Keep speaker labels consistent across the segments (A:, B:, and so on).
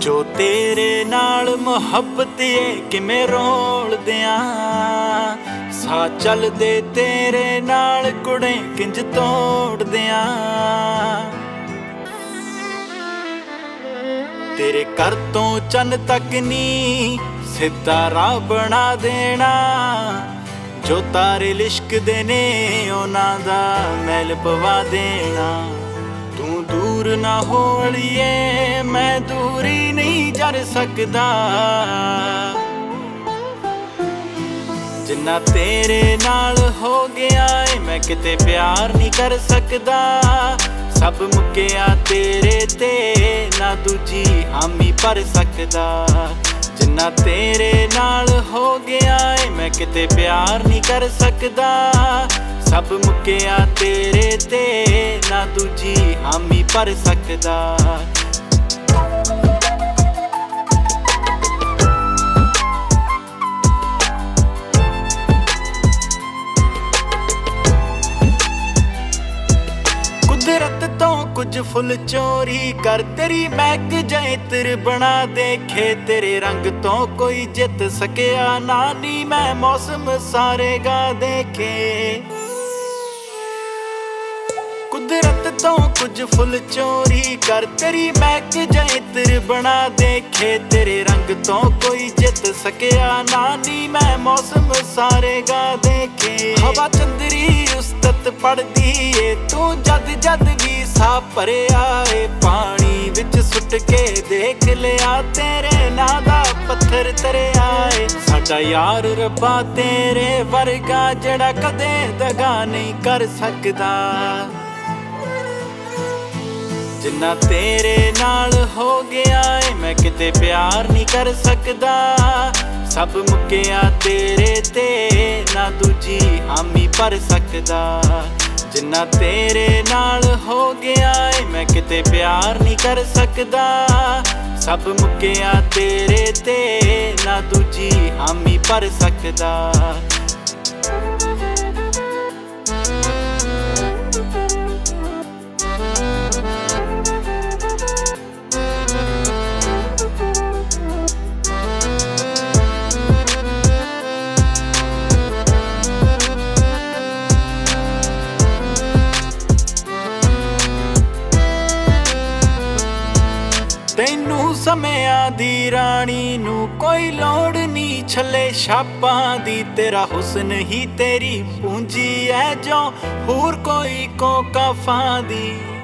A: जो तेरे नाल मुहब्बत है किमें रोल दियां सा चल दे तेरे नाल कुड़े किंज तोड़ दियां तेरे घर तो चन तक नी सीधा राह बना देना जो तारे लिशकदे ने उन्हां दा मैल पवा देना तू दूर ना होलिए मैं दूरी नहीं जर सकदा जिन्ना तेरे नाल हो गया है मैं किते प्यार नहीं कर सकदा सब मुक्किया तेरे ते ना दूजी हामी भर सकदा जिन्ना तेरे नाल हो गया है मैं किते प्यार नहीं कर सकदा सब मुक्किया तेरे ते ना दूजी हामी भर सकदा कुदरत तो कुछ फुल चोरी कर तेरी महक जैतर बना देखे तेरे रंग तो कोई जित सकिया नानी मैं मौसम सारे गा देखे कुदरत तो कुछ फुल चोरी कर तेरी महक जैतर बना देखे तेरे रंग तो कोई जित सकिया नानी मैं मौसम सारे गा देखे हवा चंदरी उस्तत पड़दी ए तू जद जद भी सा भरे आए पानी विच सुट के देख लिया तेरे नां दा पत्थर तरे आए साडा यार रब्बा तेरे वर्गा जड़ा कदे दगा नहीं कर सकदा जिन्ना तेरे नाल हो गया है मैं किते प्यार नहीं कर सकदा सब मुक्किया तेरे ते ना दूजी हामी भर सकदा जिन्ना तेरे नाल हो गया है मैं किते प्यार नहीं कर सकदा सब मुक्किया तेरे ते ना दूजी हामी भर सकदा तैनू समियां दी रानी नू कोई लोड़ नहीं छले छापां दी तेरा हुस्न ही तेरी पूंजी है जो होर कोई कोकाफां दी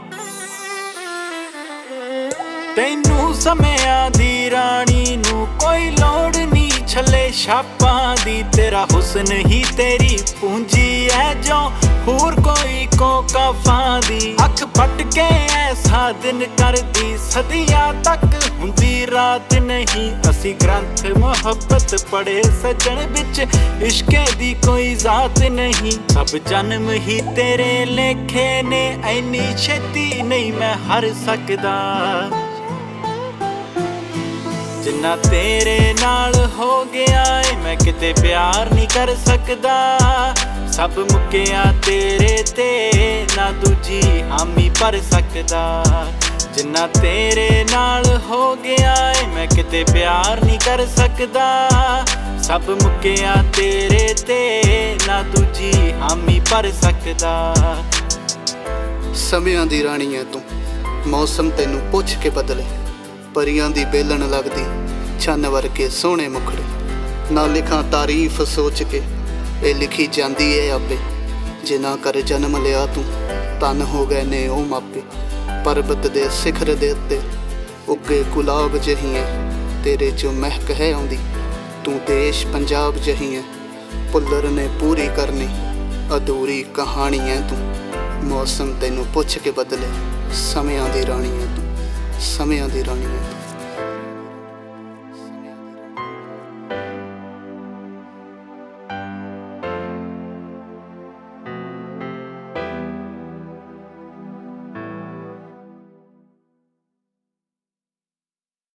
A: तैनू समियां दी रानी नू कोई लोड़ नहीं छले छापां दी तेरा हुस्न ही तेरी पूंजी है जो होर कोई कोकाफां दी अख फट के ऐसा दिन कर दी सदियां तक हुंदी रात नहीं असी ग्रंथ मुहब्बत पढ़े सजन बिच इश्के दी कोई जात नहीं सब जन्म ही तेरे लेखे ने ऐनी छेती नहीं मैं हर सकदा जिन्ना तेरे नाल हो गया है मैं किते प्यार नहीं कर सकदा सब मुक्किया तेरे ते ना दूजी हामी भर सकदा जिन्ना तेरे नाल हो गया है मैं किते प्यार नहीं कर सकदा सब मुक्किया तेरे ते ना दूजी हामी भर सकदा
B: समियां दी रानी है तू मौसम तेनू पुछ के बदले परियां दी बेलन लगदी चन्न वर्गे सोहणे मुखड़े ना लिखां तारीफ सोच के ए लिखी जांदी है आपे जिन्ना कर जन्म लिया तू तन हो गए ने ओ मापे पर्बत दे सिखर दे उत्ते उगे गुलाब जही है तेरे चो महक है आउंदी तू देश पंजाब जही है पुल्लर ने पूरी करनी अधूरी कहानी है तू मौसम तेनू पुछ के बदले समियां दी रानी है तू समियां दी रानी है।